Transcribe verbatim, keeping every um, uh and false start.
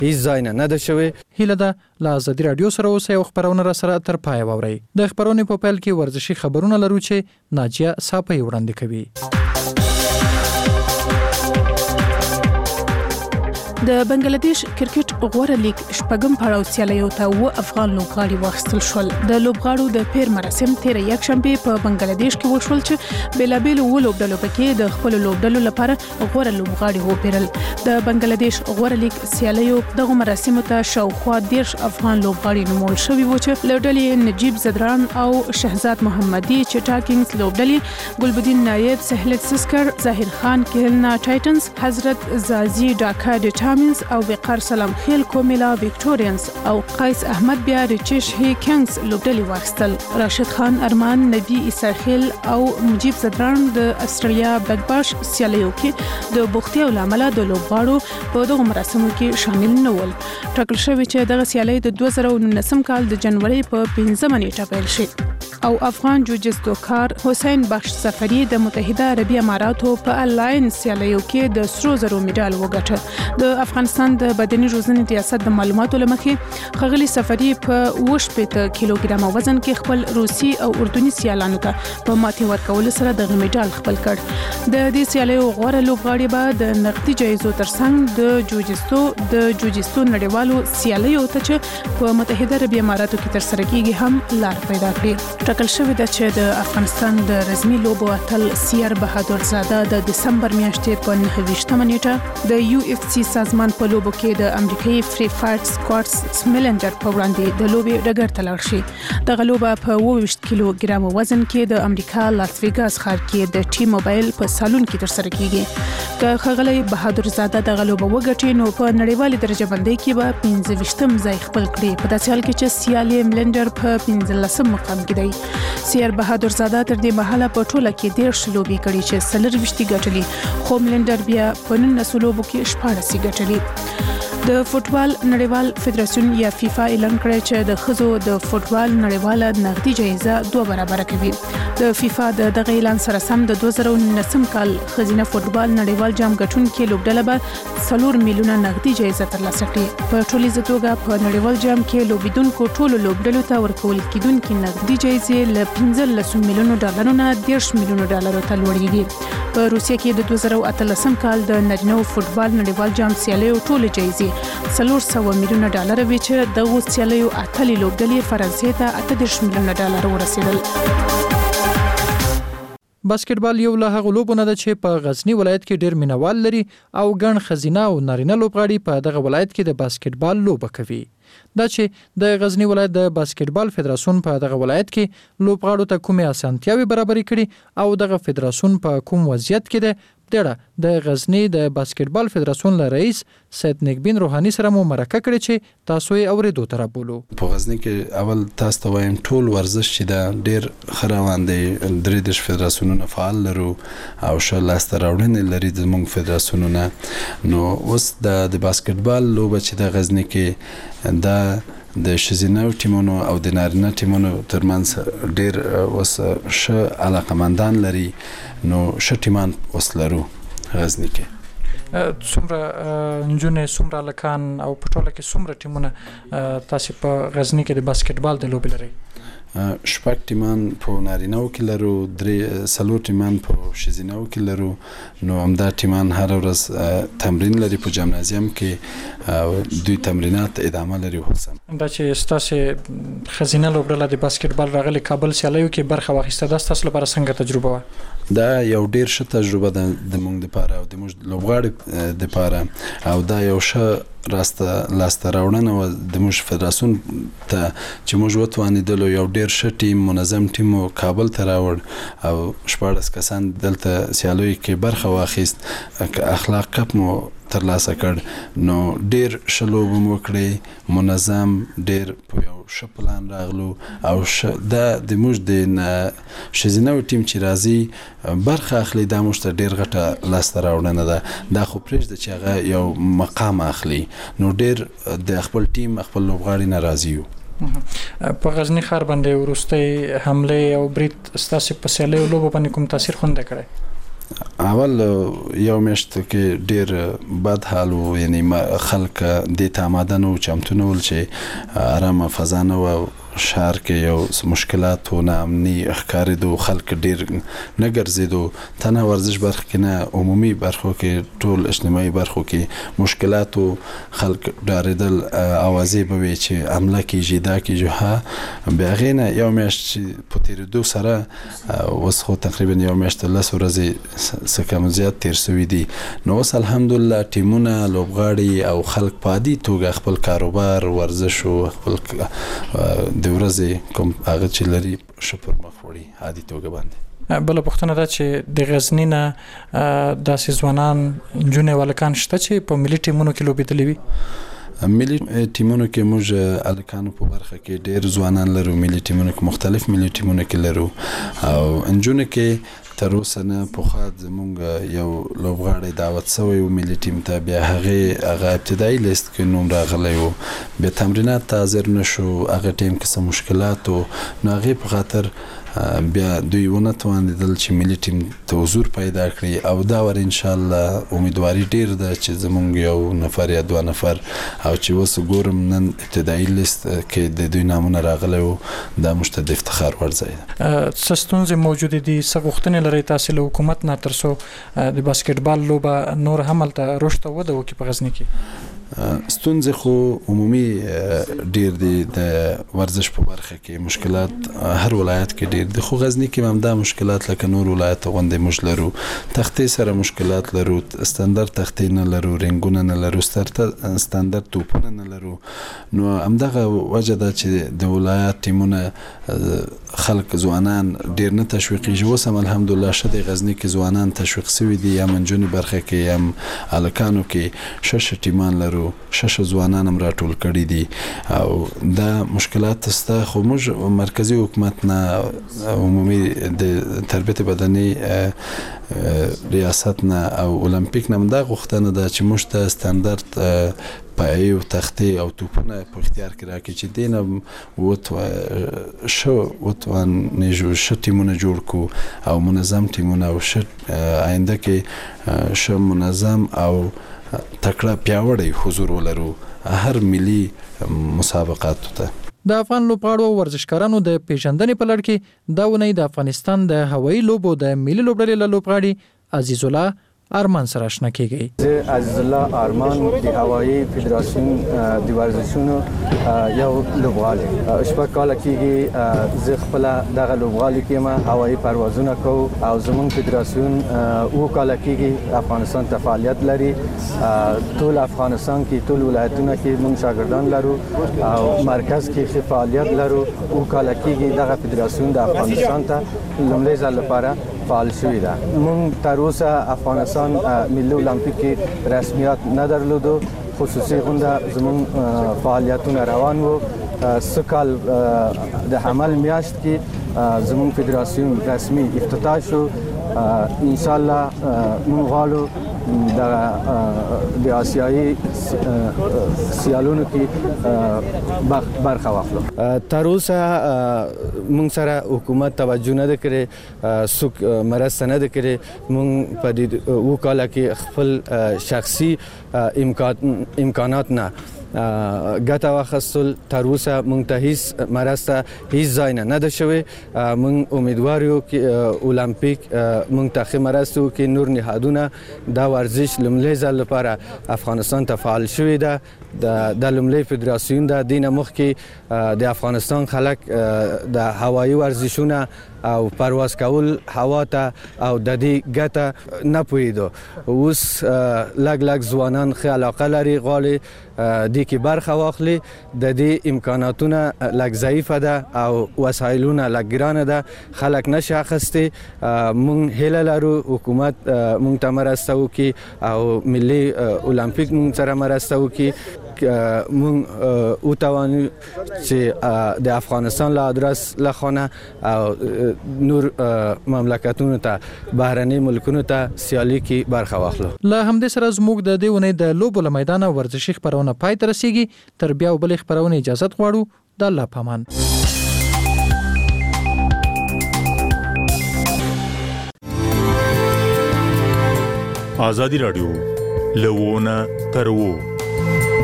هیڅ ځای نه نه ده شوی. هیله ده له ازادي راډیو سره اوسئ او خبرونه را سره تر پایه واورئ. د خبرونې په پیل کې ورزشي خبرونه لرو چې ناجیه صافی وړاندې کوي. د بنگلاديش کرکټ غوړه لیگ شپږم پړاو سیالیو ته و افغان لوبغاړي واخیستل شول. د لوبغاړو د پیر مراسم تیر یک شنبه په بنگلاديش کې وشول چې بېلابېل و لوبډلو پکې د خپل لوبډلو لپاره غوړه لوبغاړي وپیرل. د بنگلاديش غوړه لیگ سیالیو دغه مراسم ته شاوخوا دیرش افغان لوبغاړي نومول شوي و چې لوبډلې نجیب زدران او شهزاد محمدي چټا کینګز لوبډلې ګلبدین نایب سهلت سسکر ظاهر خان کهلنا ټایټنز حضرت زازي ډاکا ډ او وقار سلام خیل کومیلا وکټورینز او قیس احمد بیا ریچش هی کینګز لوبډلې واخیستل. راشد خان ارمان نبی عیسی خیل او مجیب زدران د استرالیا بګ باش سیالیو کې د بوختي او لامل د لوبغاړو په دغه مراسمو کې شامل نه ول. ټاکل شوی چې دغه سیالي د دوه زره او نولسم کال د جنوري په پنځمه نیټه پیل شي او افغان جوجستوکار حسین بخش سفری د متحده عربی اماراتو په الاین سیالیو کې د سرو زرو میډال وګټه. د افغانستان د بدني روزنې ریاست د معلوماتو لمخې خغلی سفری په وشپېته کیلوګرام وزن کې خپل روسي او اردني سیالانو ته په ماتې ورکولو سره د میډال خپل کړ. د دې سیالیو غوړه لوبغاړي به د نقدي جایزو ترڅنګ د جوجستو د جوجستو نړیوالو سیالیو ته چې په متحده عربی اماراتو کې ترسره کیږي هم لار پیدا کړي. ټاکل شوی ده چې د افغانستان د رسمي لوبو اتل سیر بهادر زاده د دسمبر میاشتې په نهه ویشتمه نیټه د یو اف سی سازمان په لوبو کې د امریکایي فری فایټ سکواټس سمیلنجر په وړاندې د لوبې ډګر ته لاړ شي. دغه لوبه په اووه ویشت کیلو ګرام وزن کې د امریکا لاس ویګاس ښار کې د ټي موبایل په سالون کې ترسره کیږي. که خغلی بهادر زاده دغه لوبه وګټي نو په نړیوالې درجه بندۍ کې به پنځه ویشتم ځای خپل کړي. په داسې حال کې چې سیالي ملنډر په پنځلسم مقام کې دی. سیر بهادر زاده تر دې مهاله په ټوله کې دیرش لوبې کړي چې څلور ویشتي ګټلي خو ملنډر بیا په نولس لوبو کې شپاړس ګټلي. د فوټبال نړیوال فدراسیون یا فیفا اعلان کړی چې د ښځو د فوټبال نړیواله نقدي جایزه دوه برابره کوي. د فیفا د دغه اعلان سره سم د دوه زره نولسم کال ښځینه فوټبال نړیوال جام ګټونکې لوبډله به څلور میلیونه نقدي جایزه ترلاسه کړي. په ټولیزه توګه په نړیوال جام کې لوبیدونکو ټولو لوبډلو ته ورکول کېدونکې نقدي جایزې له پنځلس میلیونو ډالرو نه دیرش میلیونو ډالرو ته لوړېږي. په روسیه کې د دوه زره اتلسم کال د نجنو فوټبال نړیوال جام سیالیو ټولې جایزې څلور سوه میلیونه ډالر وي چې دغو سیالیو اتلې لوبډلې فرانسې ته اته دېرش میلیونه ډالر ورسېدل. باسکټبال یو له هغو لوبو نه ده چې په غزني ولایت کې ډېر مینوال لري او ګڼ ښځینه او نارینه لوبغاړي په دغه ولایت کې د باسکټبال لوبه کوي. دا چې د غزني ولایت د باسکټبال فدراسیون په دغه ولایت کې لوبغاړو ته کومې اسانتیاوې برابرې کړي او دغه فدراسیون په کوم وضعیت کې ده، دړه د غزني د باسکټبال فدراسیون له رئیس سید نیکبین روحاني سره مو مرکه کړې چې تاسو یې اورېدو ته رابولو. په غزني کې اول تاسو ته وایم ټول ورزش چې دا ډېر ښه روان دی. درې دېرش فدراسیونونه فعال لرو او ښه لاسته راوړنې لري زموږ فدراسیونونه. نو اوس د باسکټبال لوبه چې د غزني کې دا د ښځینه ټیمونو او د نارینه ټیمونو ترمنځ ډېر اوس ښه علاقمندان لري. نو ښه ټیمان اوس لرو غزني کې. څومره نجونې څومره هلکان او په ټوله کې څومره ټیمونه تاسې په غزني کې د باسکټبال د لوبې لرئ؟ شپږ ټیمان په نارینه‌و کې لرو، درې څلور ټیمان په ښځینه‌و کې لرو. نو همدا ټیمان هره ورځ تمرین لري په جمنازیم کې، دوی تمرینات ادامه لري. هم دا چې ستاسې ښځینه لوبډله د باسکټبال راغلې کابل سیالیو کې برخه واخیسته، دا ستاسو لپاره څنګه تجربه وه؟ دا یو ډېر ښه تجربه ده د موږ دپاره او د موږ لوبغاړي دپاره، او دا یو ښه راسته لاسته راوړنه وه د موږ فدراسیون ته چې موږ وتوانېدلو یو ډېر ښه ټیم منظم ټیم مو کابل ته راوړ او شپاړس کسان دلته سیالیو کې برخه واخیست. اخلاق کپ مو ترلاسه کړ. نو ډېر ښه لوبه مو وکړې، منظم ډېر په یو ښه پلان راغلو او دا د موږ د ښځینه ټیم چې راځي برخه اخلي، دا موږ ته ډېر غټه لاسته راوړنه ده. دا خو پرېږده چې هغه یو مقام اخلي. نو ډېر د خپل ټیم خپل لوبغاړي نه راضي یو. په غزني ښار باندې وروستۍ حملې او برید ستاسې په سیالیو لوبو باندې کوم تاثیر خونده کړی؟ اول یو میاشت کې ډیر بد حال و، یعنی خلک د تامادن او چمتون ول چې آرام فضا نه و، شهر کې یو مشکلات و، نه امني ښکارېدو، خلک ډیر نه ګرځېدو، تنه ورزش برخه کې نه عمومي برخو کې ټول اجتماعي برخو کې مشکلات و، خلک ډارېدل، اوازې به وي چې حمله کېږي دا کېږي. ها بیا هغې نه یو میاشت چې په تېرېدو سره اوس خو تقریبا یو میاشت لس ورځې څه کم زیات تېر سوي دي. نو اوس الحمدلله ټیمونه، لوبغاړي او خلک په عادي توګه خپل کاروبار، ورزش او خپل د ورځې کوم هغه چې لري ښه پر مخ وړي عادي توګه باندې. بله پوښتنه ده چې د غزني نه داسې ځوانان، نجونې، هلکان شته چې په ملي ټیمونو کې لوبېدلي وي؟ ملي ټیمونو کې موږ هلکانو په برخه کې ډېر ځوانان لرو، ملي ټیمونو کې مختلف ملي ټیمونو کې لرو، او نجونو کې تر اوسه نه پخوا زموږ یو لوبغاړی دعوت سوی و ملي ټیم ته، بیا هغې هغه ابتدایي لیست کې نوم راغلی و، بیا تمرینات ته حاضر نه شو، هغه ټیم کې څه مشکلات و، نو هغې په خاطر بیا دوی ونه توانېدل چې ملي ټیم ته حضور پیدا کړي، او دا ور انشاءالله امیدواري ډیر ده چې زموږ یو نفر یا دوه نفر، او چې اوس ګورم نن ابتدایي لیست کې د دوی نامونه راغلی و، دا موږ ته د افتخار وړ ځای ده. څه ستونزې موجودې دي، څه غوښتنې لرئ تاسې له حکومت نه تر څو د باسکټبال لوبه نور هم هلته رشد او وده وکړي په غزني کې؟ ستونزې خو عمومي ډیر دي، د ورزش په برخه کې مشکلات هر ولایت کې ډیر دي، خو غزني کې هم دا مشکلات لکه نور ولایت غوندې موږ لرو، تختې سره مشکلات لرو، ستاندرد تختې نه لرو، رنګونه نه لرو، ستاندرد توپونه نه لرو. نو همدغه وجه ده چې د ولایت ټیمونه خلک ځوانان ډیر نه تشویقېږي. اوس هم الحمدلله ښه د غزني کې ځوانان تشویق سوي دي، یا نجونې برخه کې هم هلکانو کې ښه ښه ټیمان لرو، ښه ښه ځوانان هم راټول کړي دي، او دا مشکلات سته. خو موږ مرکزي حکومت نه، عمومي د تربیت بدني ریاست نه او اولمپیک نه دا غوښتنه ده چې موږ ته ستاندرد پایې او تختې او توپونه په اختیار کې راکړي چې دې نه ښه وتوانېږو ښه ټیمونه جوړ کړو، او منظم ټیمونه، او ښه آینده کې ښه منظم او تکړه پیاوړی حضور ولرو هر ملي مسابقاتو ته. د افغان لوبغاړو او ورزشکارانو د پیژندنې په لړ کې دا ونې د افغانستان د هوایي لوبو د ملي لوبډلې له لوبغاړي عزیز الله ارمان سره آشنا کیږي. زه عزیز الله ارمان د هوایي فدراسیون د ورزشونو یو لوبغاړی شپږ کاله کېږي زه خپل دغه لوبغاړی کې ما هوایي پروازونه کوم، او زموږ فدراسیون اوه کاله کېږي افغانستان ته فعالیت لري. ټول افغانستان کې ټول ولایتونه کې موږ شاګردان لرو، او مرکز کې فعالیت لرو. اوه کاله کېږي دغه فدراسیون د افغانستان ته لومړی ځل لپاره فعال شوی ده. موږ تر اوسه افغانستان ملي اولمپیک کې رسمیت نه درلودو، خصوصي غونډه زموږ فعالیتونه روان وو. سکال د حمل میاشت کې زموږ فدراسیون رسمي افتتاح شو. ان شاء الله موږ غواړو د آسیایي سیالونو کې برخه واخلو. تر اوسه موږ سره حکومت توجه نه کړې، څوک مرسته نه کړې. موږ په دې اوه کاله کې خپل شخصي امکانات نه ګټه واخیستل. تر اوسه موږ ته هیڅ مرسته هیڅ ځای نه ده شوې. موږ امیدوار یو چې اولمپیک موږ ته ښه مرسته وکړي. نور نهادونه دا ورزش لومړی ځل لپاره افغانستان ته فعال شوې ده. د لومړی فدراسیون ده. دې نه مخکې د افغانستان خلک د هوایي ورزشونه او پرواز کول هوا ته او د دې ګټه نه پوهېدو. اوس لږ لږ ځوانان ښه علاقه لري، غواړي دې کې برخه واخلي. د دې امکاناتونه لږ ضعیفه ده او وسایلونه لږ ګرانه ده، خلک نشي اخیستی. موږ هیله لرو حکومت موږ ته مرسته وکړي او ملي اولمپیک موږ سره مرسته وکړي. موږ وتوانو چې د افغانستان له ادرس لخوا او نور مملکتونو ته بهرني ملکونو ته سیالي کې برخه واخلو. له همدې سره زموږ د دې ونې د لوبو له میدانه ورزشي خبرونه پای ته رسیږي. تر بیا بل خبرونه اجازه غواړو. د الله پامان. ازادي راډیو لوونه تر وو